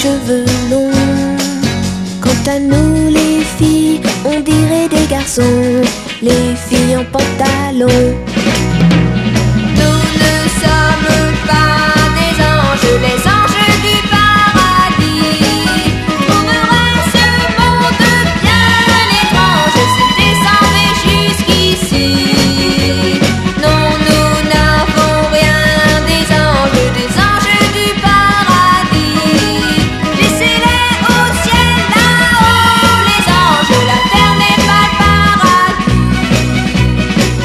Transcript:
cheveux longs. Quant à nous les filles, on dirait des garçons, les filles en pantalon.